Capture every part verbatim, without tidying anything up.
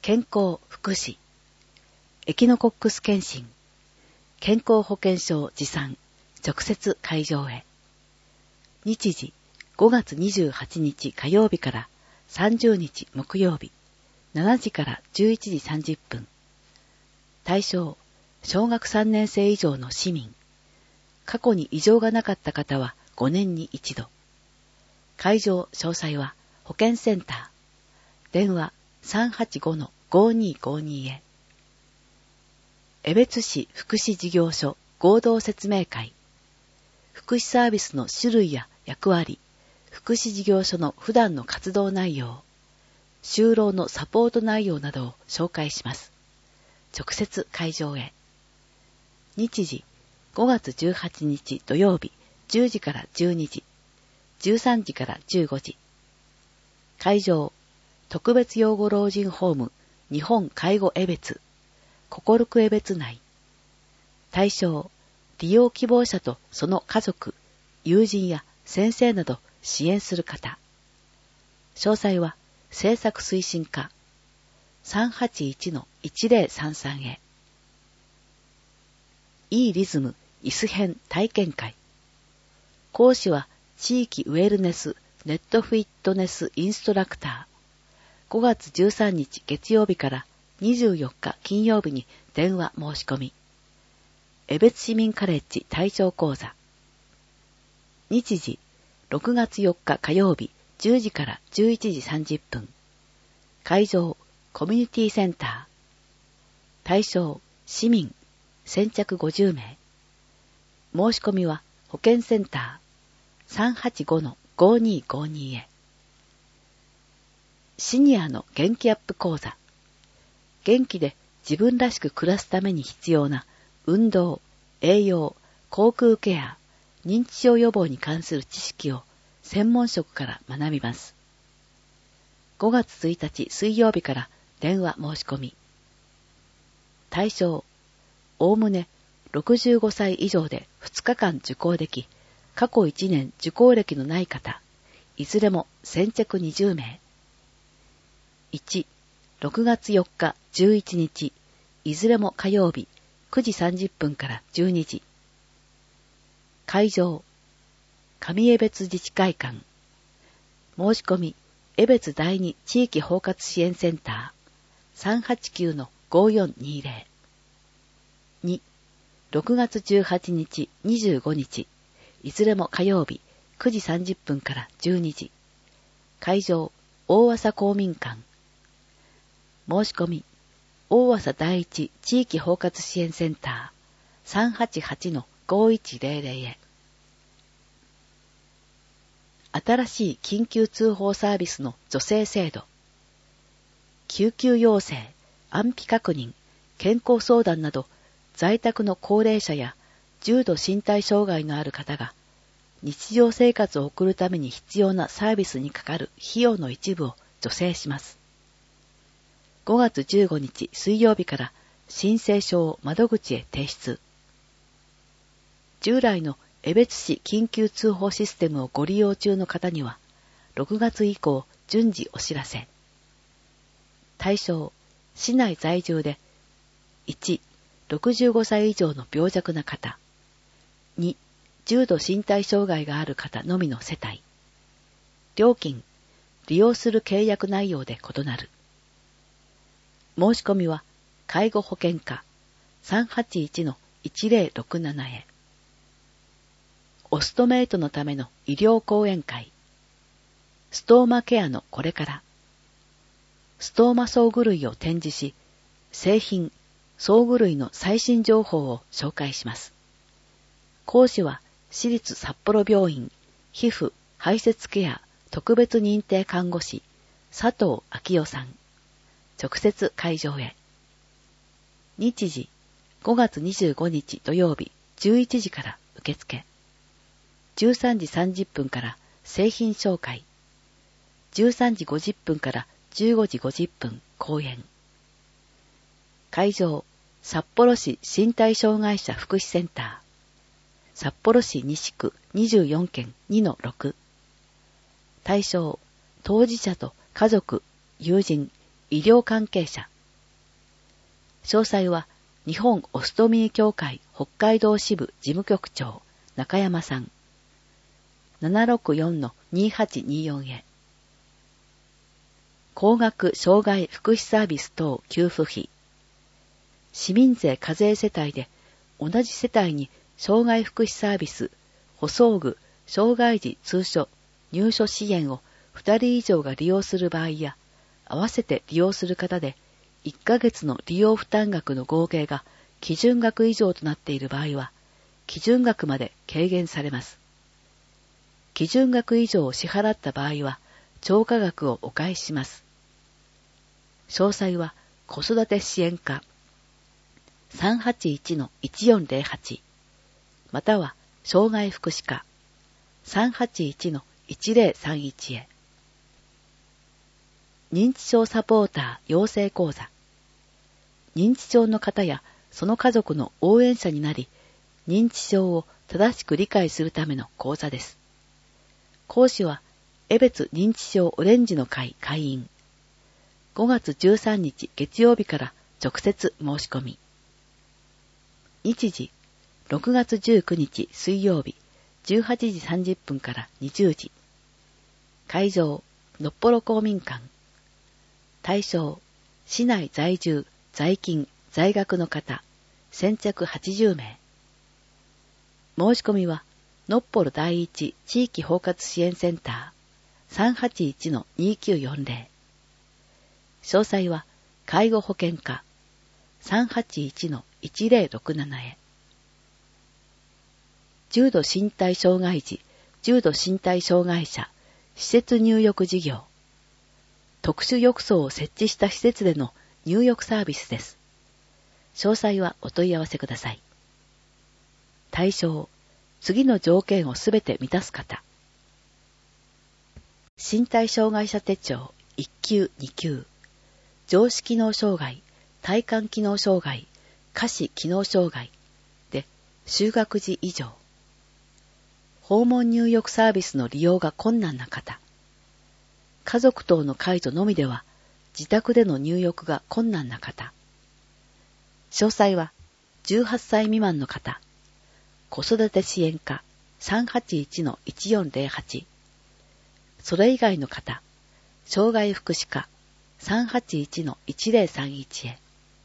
健康福祉、エキノコックス検診、健康保険証持参、直接会場へ。日時、ごがつにじゅうはちにち火曜日からさんじゅうにち木曜日、しちじからじゅういちじさんじゅっぷん。対象、小学さんねん生以上の市民。過去に異常がなかった方はごねんに一度。会場詳細は保健センター。電話 さんはちごのごにーごに へ。江別市福祉事業所合同説明会。福祉サービスの種類や役割、福祉事業所の普段の活動内容、就労のサポート内容などを紹介します。直接会場へ。日時、ごがつじゅうはちにち土曜日、じゅうじからじゅうにじ、じゅうさんじからじゅうごじ。会場、特別養護老人ホーム、日本介護江別、心く江別内。対象、利用希望者とその家族、友人や先生など支援する方。詳細は、政策推進課 さんはちいちのいちぜろさんさん へ。いいリズム、椅子編体験会。講師は、地域ウェルネスネットフィットネスインストラクター。ごがつじゅうさんにち月曜日からにじゅうよっか金曜日に電話申し込み。江別市民カレッジ対象講座。日時、ろくがつよっか火曜日じゅうじからじゅういちじさんじゅっぷん。会場、コミュニティセンター。対象、市民、先着ごじゅうめい。申し込みは保健センター さんはちごのごにーごに へ。シニアの元気アップ講座。元気で自分らしく暮らすために必要な運動、栄養、口腔ケア、認知症予防に関する知識を専門職から学びます。ごがつついたち水曜日から電話申し込み。対象、おおむねろくじゅうごさい以上でふつかかん受講でき、過去いちねん受講歴のない方、いずれも先着にじゅうめい。いち、ろくがつよっかじゅういちにち、いずれも火曜日、くじさんじゅっぷんからじゅうにじ。会場、上江別自治会館。申し込み、江別第二地域包括支援センター、さんはちきゅうのごよんにぜろ。に、ろくがつじゅうはちにち、にじゅうごにち、いずれも火曜日、くじさんじゅっぷんからじゅうにじ。会場、大麻公民館。申し込み、大麻第一地域包括支援センター、さんはちはちのごいちぜろぜろ へ。新しい緊急通報サービスの助成制度。救急要請、安否確認、健康相談など、在宅の高齢者や重度身体障害のある方が、日常生活を送るために必要なサービスにかかる費用の一部を助成します。ごがつじゅうごにち水曜日から申請書を窓口へ提出。従来の江別市緊急通報システムをご利用中の方には、ろくがつ以降順次お知らせ。対象、市内在住で、いち、ろくじゅうごさい以上の病弱な方。に、重度身体障害がある方のみの世帯。料金、利用する契約内容で異なる。申し込みは、介護保険課 さんはちいちのいちぜろろくなな へ。オストメイトのための医療講演会。ストーマケアのこれから。ストーマ装具類を展示し、製品、装具類の最新情報を紹介します。講師は、私立札幌病院皮膚排泄ケア特別認定看護師佐藤昭夫さん。直接会場へ。日時、ごがつにじゅうごにち土曜日じゅういちじから受付。じゅうさんじさんじゅっぷんから製品紹介。じゅうさんじごじゅっぷんからじゅうごじごじゅっぷん講演。会場、札幌市身体障害者福祉センター。札幌市西区にじゅうよんけんにのろく。対象、当事者と家族、友人、医療関係者。 詳細は日本オストミー協会北海道支部事務局長中山さん ななろくよんのにはちによん へ。高額障害福祉サービス等給付費。市民税課税世帯で同じ世帯に障害福祉サービス、補装具、障害児通所、入所支援をふたり以上が利用する場合や、合わせて利用する方でいっかげつの利用負担額の合計が基準額以上となっている場合は、基準額まで軽減されます。基準額以上を支払った場合は、超過額をお返しします。詳細は子育て支援課 さんはちいちのいちよんぜろはち または障害福祉課 さんはちいちのいちぜろさんいち へ。認知症サポーター養成講座。認知症の方やその家族の応援者になり、認知症を正しく理解するための講座です。講師は、江別認知症オレンジの会会員。ごがつじゅうさんにち月曜日から直接申し込み。日時、ろくがつじゅうくにち水曜日、じゅうはちじさんじゅっぷんからにじゅうじ。会場、のっぽろ公民館。対象、市内在住、在勤、在学の方、先着はちじゅうめい。申し込みは、のっぽろ第一地域包括支援センター さんはちいちのにきゅうよんぜろ。詳細は、介護保険課 さんはちいちのいちぜろろくなな へ。重度身体障害児、重度身体障害者、施設入浴事業。特殊浴槽を設置した施設での入浴サービスです。詳細はお問い合わせください。対象、次の条件をすべて満たす方。身体障害者手帳いっきゅうにきゅう、上肢機能障害、体幹機能障害、下肢機能障害で就学時以上。訪問入浴サービスの利用が困難な方。家族等の介助のみでは自宅での入浴が困難な方。詳細はじゅうはっさい未満の方。子育て支援課 さんはちいちのいちよんぜろはち。それ以外の方、障害福祉課 さんはちいちのいちぜろさんいち へ。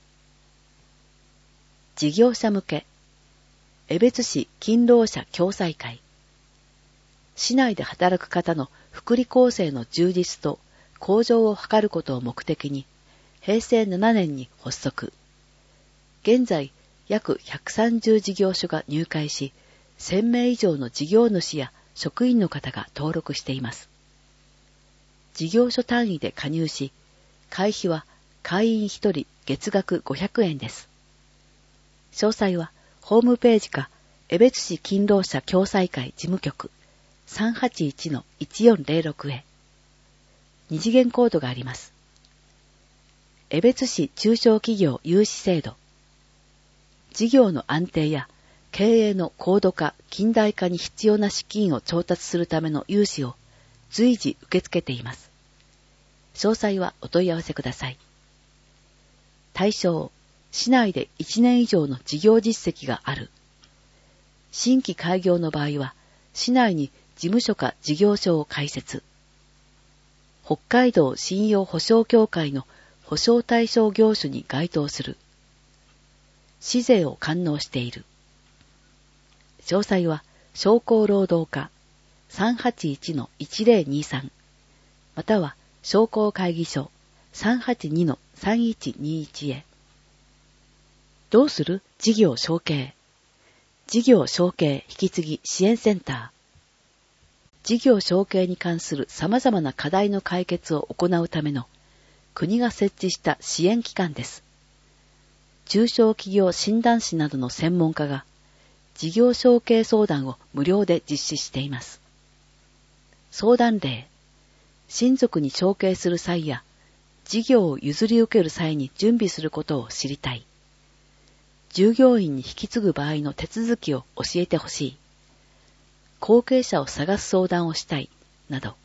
事業者向け、江別市勤労者共済会。市内で働く方の福利厚生の充実と向上を図ることを目的に、へいせいななねんに発足。現在、約ひゃくさんじゅう事業所が入会し、せんめい以上の事業主や職員の方が登録しています。事業所単位で加入し、会費は会員ひとり月額ごひゃくえんです。詳細はホームページか江別市勤労者共済会事務局 さんはちいちのいちよんぜろろく へ。二次元コードがあります。江別市中小企業融資制度。事業の安定や経営の高度化、近代化に必要な資金を調達するための融資を随時受け付けています。詳細はお問い合わせください。対象、市内でいちねん以上の事業実績がある。新規開業の場合は、市内に事務所か事業所を開設。北海道信用保証協会の保証対象業種に該当する。市税を完納している。詳細は商工労働課 さんはちいちのいちぜろにさん または商工会議所 さんはちにのさんいちにいち へ。どうする事業承継。事業承継引き継ぎ支援センター。事業承継に関する様々な課題の解決を行うための国が設置した支援機関です。中小企業診断士などの専門家が事業承継相談を無料で実施しています。相談例、親族に承継する際や事業を譲り受ける際に準備することを知りたい。従業員に引き継ぐ場合の手続きを教えてほしい。後継者を探す相談をしたい、など。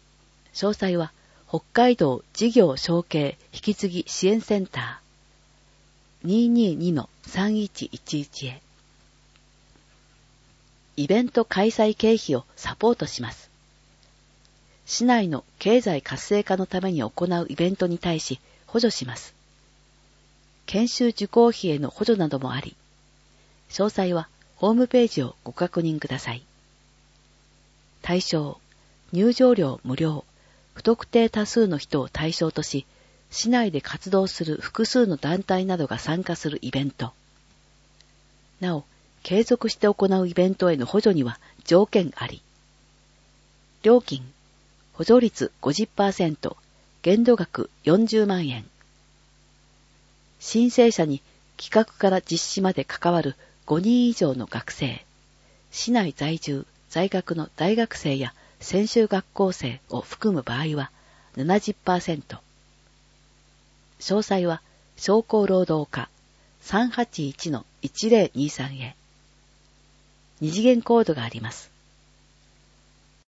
詳細は北海道事業承継引き継ぎ支援センターにーにーにのさんいちいちいち へ。イベント開催経費をサポートします。市内の経済活性化のために行うイベントに対し補助します。研修受講費への補助などもあり、詳細はホームページをご確認ください。対象、入場料無料、不特定多数の人を対象とし、市内で活動する複数の団体などが参加するイベント。なお、継続して行うイベントへの補助には条件あり。料金、補助率 ごじゅっパーセント、限度額よんじゅうまんえん。申請者に企画から実施まで関わるごにん以上の学生、市内在住、在学の大学生や専修学校生を含む場合は ななじゅっパーセント。詳細は商工労働課 さんはちいちのいちぜろにさん へ。二次元コードがあります。